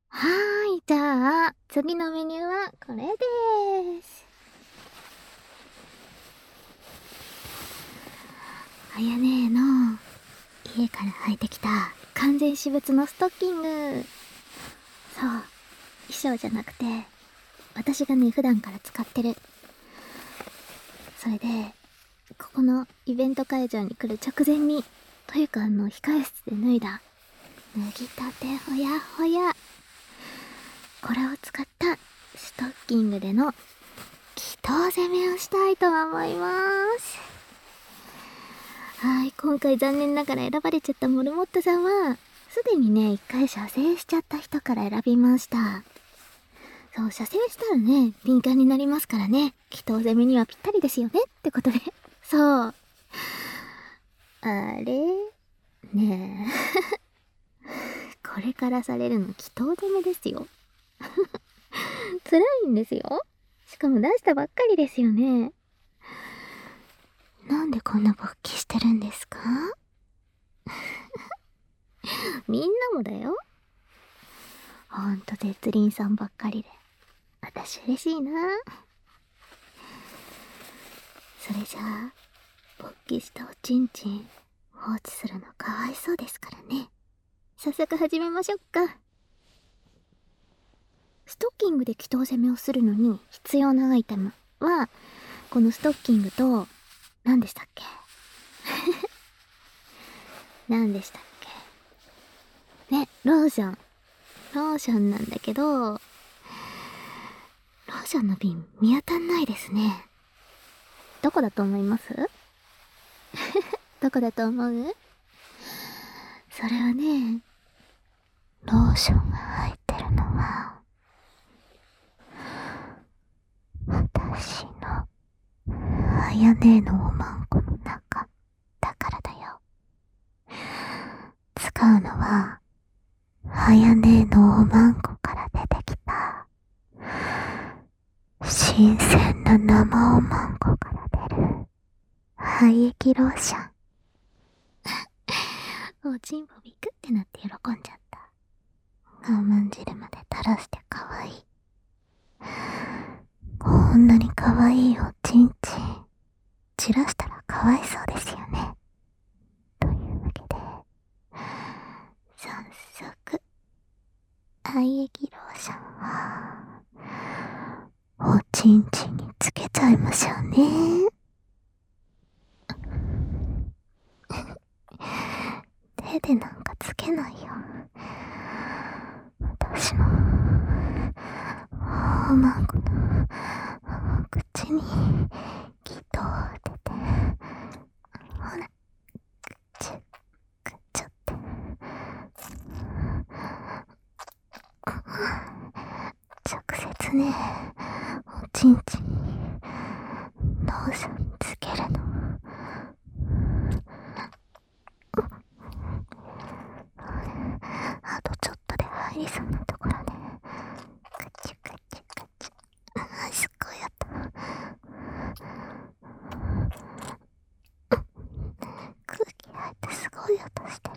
はーい、じゃあ、次のメニューはこれでーす。あやねーの家から履いてきた完全私物のストッキング。そう、衣装じゃなくて、私がね、普段から使ってる。それで、ここのイベント会場に来る直前に、というか控え室で脱いだ、脱ぎたてほやほや。これを使ったストッキングでの祈祷攻めをしたいと思います。はい、今回残念ながら選ばれちゃったモルモットさんは、すでにね、一回射精しちゃった人から選びました。そう、射精したらね、敏感になりますからね、祈祷攻めにはぴったりですよねってことで。そう。あれねえ。これからされるの祈祷攻めですよ。辛いんですよ。しかも出したばっかりですよね。なんでこんな勃起してるんですか？みんなもだよ。ほんと絶倫さんばっかりで。私嬉しいな。それじゃあ、勃起したおちんちん放置するのかわいそうですからね。早速始めましょうか。ストッキングで祈祷攻めをするのに必要なアイテムは、このストッキングと、何でしたっけ何でしたっけね、ローション。ローションなんだけど、ローションの瓶見当たんないですね。どこだと思います？どこだと思う？それはね、ローションが入ってるのは、私のあやねのおまんこの中だからだよ。使うのは、あやねのおまんこから出てきた、新鮮な生おまんこから出る、廃液ローション。おちんぽビクってなって喜んじゃった。我慢汁まで垂らしてかわいい。こんなにかわいいおちんちん、散らしたらかわいそうですよね。というわけで、早速、廃液ローションを、おちんちんにつけちゃいましょうね。手でなんかつけないよ。私の、おまんこの、口に、ギトを当てて、ほら、ちゅ、ちょって。直接ね、おちんちんに、ローションつけるの。あとちょっとで入りそうなところで、カチュカチュカチュ。あ、すっごいやった。空気入ってすごい音してる。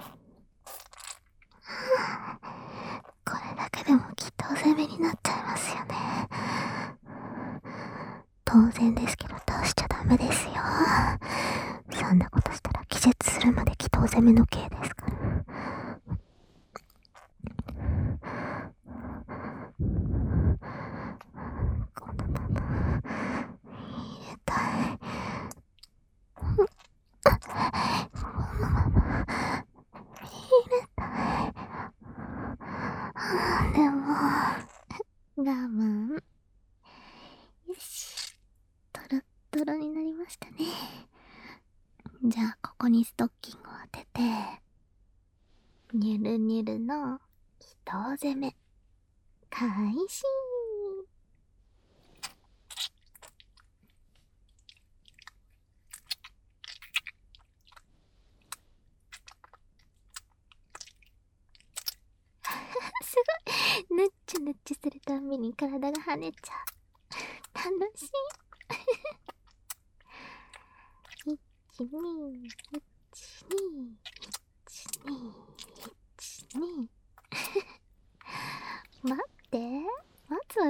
これだけでもきっと攻めになっちゃいますよね。当然ですけど倒しちゃダメですよ。そんなことしたら気絶するまで祈祷攻めの刑ですから。このまま入れたい。このまま入れたい。でも我慢。よし、トロットロになりましたね。じゃあここにストッキングを当てて、ニュルニュルの祈祷攻め開始。すごい、ぬっちゅぬっちゅするたんびに体が跳ねちゃう。楽しい。1、2、1、2、1、2、1、2。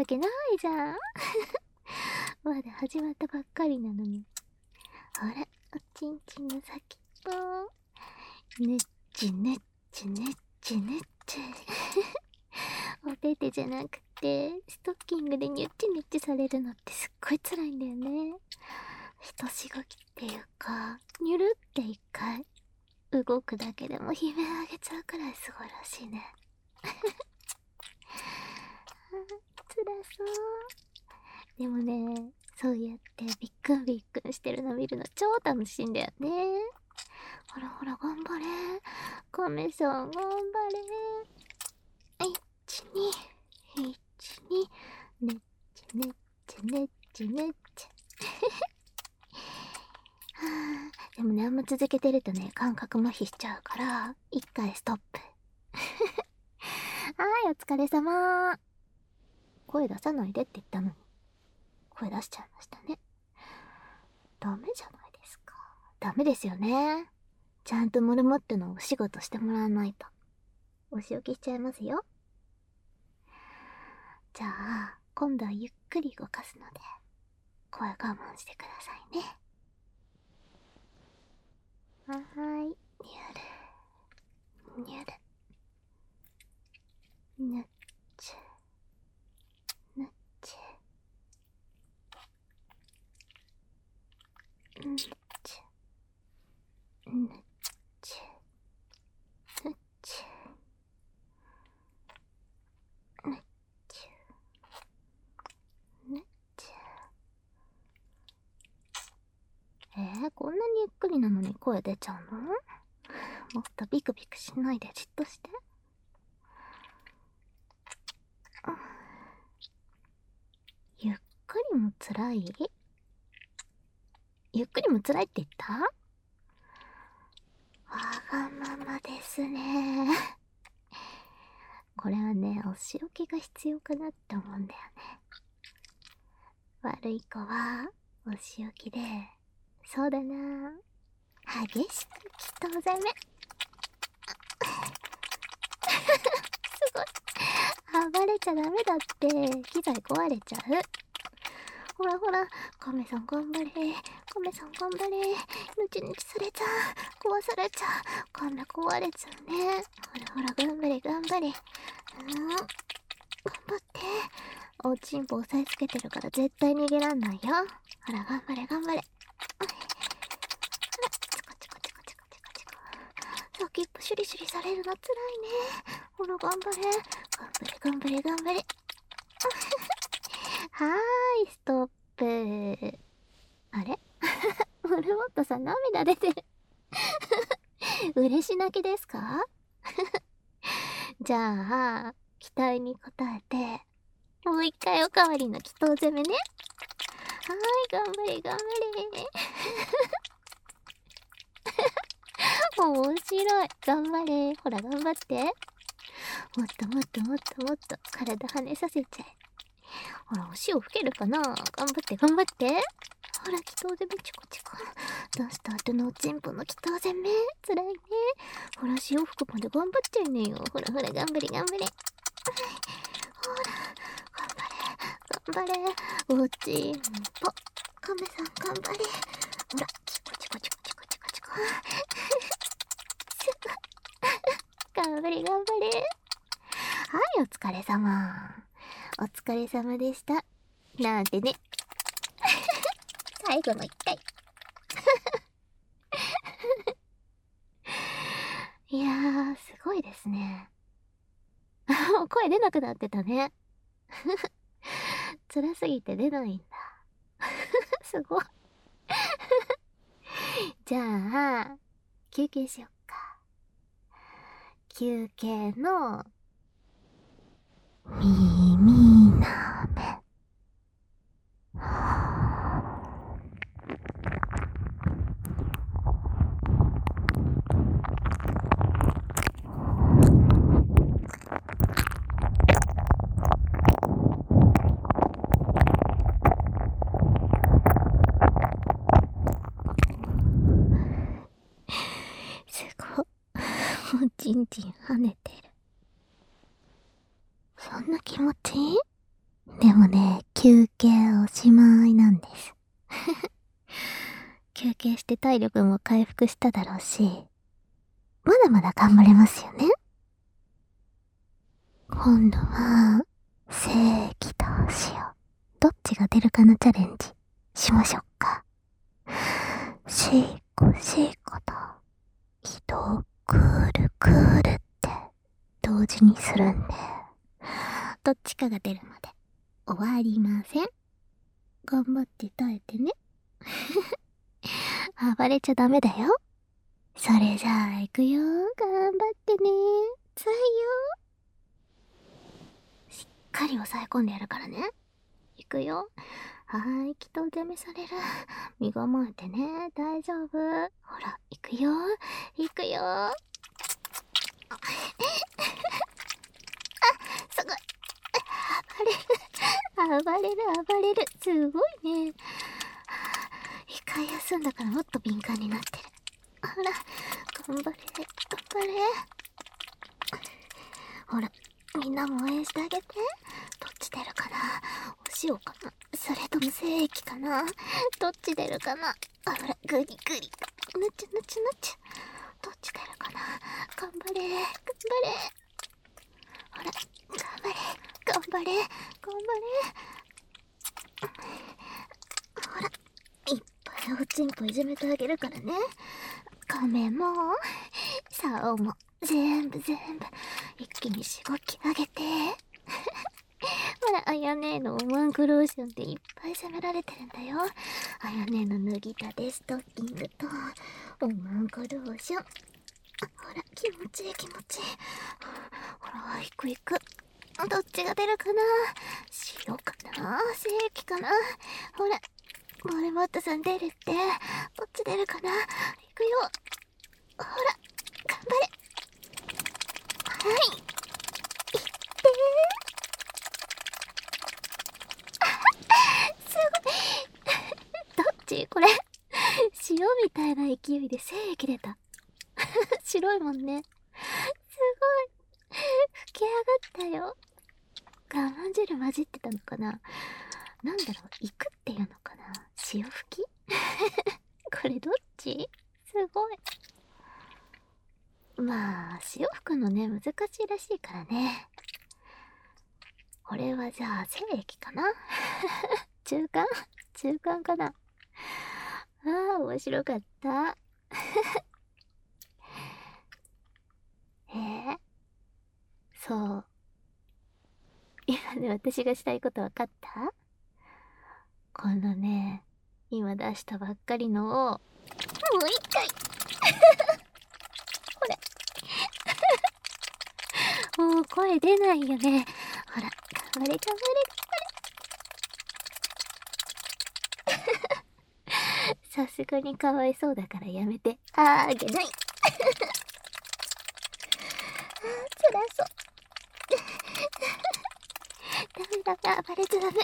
わけないじゃん。まだ始まったばっかりなのに。ほら、おちんちんの先っぽ。ねっちねっちねっちねっち。お手手じゃなくて、ストッキングでニュッチニュッチされるのってすっごい辛いんだよね。一しごきっていうか、ニュルって一回、動くだけでも悲鳴あげちゃうくらいすごいらしいね。辛そう。でもね、そうやってビックンビックンしてるの見るの超楽しいんだよね。ほらほら、頑張れ。カメさん、頑張れ。1、2、1、2、ねっちねっちねっちねっち。はあ、でもね、あんま続けてるとね、感覚麻痺しちゃうから、一回ストップ。はい、お疲れ様。声出さないでって言ったのに、声出しちゃいましたね。ダメじゃないですか。ダメですよね。ちゃんとモルモットのお仕事してもらわないと。お仕置きしちゃいますよ。じゃあ、今度はゆっくり動かすので、声我慢してくださいね。はーい。にゅる。にゅる。ぬっちゅ。ぬっちゅ。ぬっちゅ。ぬっちゅ。ぬっちゅ。ぬっちゅ。ぬっちゅ。こんなにゆっくりなのに声出ちゃうの？もっとビクビクしないでじっとして。ゆっくりも辛い？ゆっくりも辛いって言った？わがままですね。これはね、お仕置きが必要かなって思うんだよね。悪い子は、お仕置きで、そうだな、激しく祈祷攻め。すごい。暴れちゃダメだって。機材壊れちゃう。ほらほら、カメさん頑張れ。カメさん頑張れ。ぬちぬちされちゃう。壊されちゃう。カメ壊れちゃうね。ほらほら、頑張れ頑張れ。頑張って。おちんぽ押さえつけてるから絶対逃げらんないよ。ほら、頑張れ頑張れ。ほら、チコチコチコチコチコチコ。先っぽシュリシュリされるのつらいね。ほら、頑張れ。頑張れ頑張れ頑張れ。はーい、ストップ。あれモルモットさん涙出てる。嬉し泣きですか？じゃあ、期待に応えて、もう一回おかわりの祈祷攻めね。はーい、頑張れ頑張れ。面白い。頑張れ。ほら、頑張って。もっともっともっともっと体跳ねさせちゃえ。ほら、お塩吹けるかな？頑張って頑張って。ほら、祈祷攻めチコチコ。出した後のおちんぽの祈祷攻め。辛いね。ほら、塩吹くまで頑張っちゃいねよ。ほらほら、頑張れ頑張れ。ほら、頑張れ。頑張れ。おちんぽ。カメさん頑張れ。ほら、チコチコチコチコチコチコ。頑張れ頑張れ。はい、お疲れ様。お疲れ様でした。なんてね。最後の一回。いやー、すごいですね。もう声出なくなってたね。辛すぎて出ないんだ。すごい。じゃあ、休憩しよっか。休憩の、耳なめ。すごい。おちんちん跳ねてる。そんな気持ちいい？ でもね、休憩おしまいなんです。休憩して体力も回復しただろうし、まだまだ頑張れますよね。今度は、正規としよう。どっちが出るかなチャレンジしましょうか。シーコシーコと、人クールクールって同時にするんで、どっちかが出るまで終わりません。頑張って耐えてね。暴れちゃダメだよ。それじゃあ行くよ。頑張ってね。つらいよ。しっかり押さえ込んでやるからね。行くよ。はーい、きっと攻めされる。身構えてね。大丈夫。ほら、行くよ。行くよ。すごい。暴れる、暴れる。すごいね。一回休んだからもっと敏感になってる。ほら、頑張れ、頑張れ。ほら、みんなも応援してあげて。どっち出るかな。お塩かな、それとも精液かな。どっち出るかな。ほら、グリグリ。ぬちゅぬちゅぬちゅ。どっち出るかな。頑張れ、頑張れ。ほら、頑張れ、頑張れ、頑張れ。ほら、いっぱいおちんぽいじめてあげるからね。亀も、竿も、全部一気にしごき上げて。ほら、あやねえのおまんこローションでいっぱい責められてるんだよ。あやねえの脱ぎたてストッキングと、おまんこローション。ほら、気持ちいい気持ちいい。ほら、行く行く。どっちが出るかな。塩かな、正規かな。ほら、モルモットさん出るって。どっち出るかな。行くよ。ほら、頑張れ。はい。行ってー。すごい。どっちこれ。塩みたいな勢いで正規出た。白いもんね。すごい。吹き上がったよ。我慢汁混じってたのかな。なんだろう、行くっていうのかな。潮吹きこれどっち。すごい。まあ、潮吹くのね、難しいらしいからね。これはじゃあ、精液かな中間中間かな。ああ、面白かった。そう。今ね、私がしたいことわかった？このね、今出したばっかりのを、もう一回これ。もう声出ないよね。ほら、頑張れ頑張れ頑張れ。さすがにかわいそうだからやめて。あげない。辛そう。ダメダメ、暴れちゃダメ。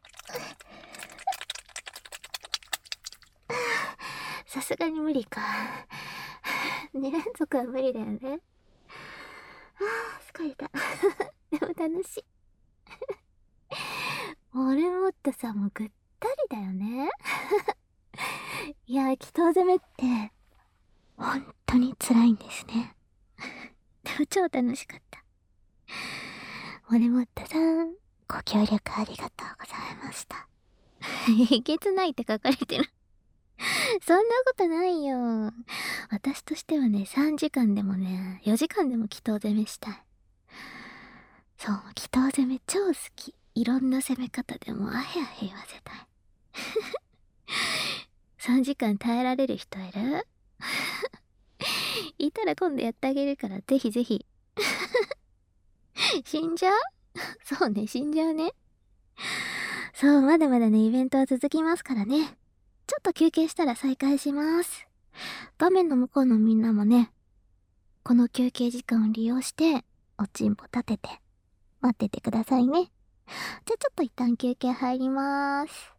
さすがに無理か。2連続は無理だよね。疲れた。でも楽しい。モルモットさんもぐったりだよね。いや、祈祷攻めって、本当に辛いんですね。でも超楽しかった。モルモットさん、ご協力ありがとうございました。えげつないって書かれてる。そんなことないよ。私としてはね、3時間でもね、4時間でも祈祷攻めしたい。そう、祈祷攻め超好き。いろんな攻め方でもあへあへ言わせたい。3時間耐えられる人いる？いたら今度やってあげるから、ぜひぜひ。死んじゃう？そうね、死んじゃうね。そう、まだまだね、イベントは続きますからね。ちょっと休憩したら再開します。画面の向こうのみんなもね、この休憩時間を利用して、おちんぽ立てて、待っててくださいね。じゃあちょっと一旦休憩入ります。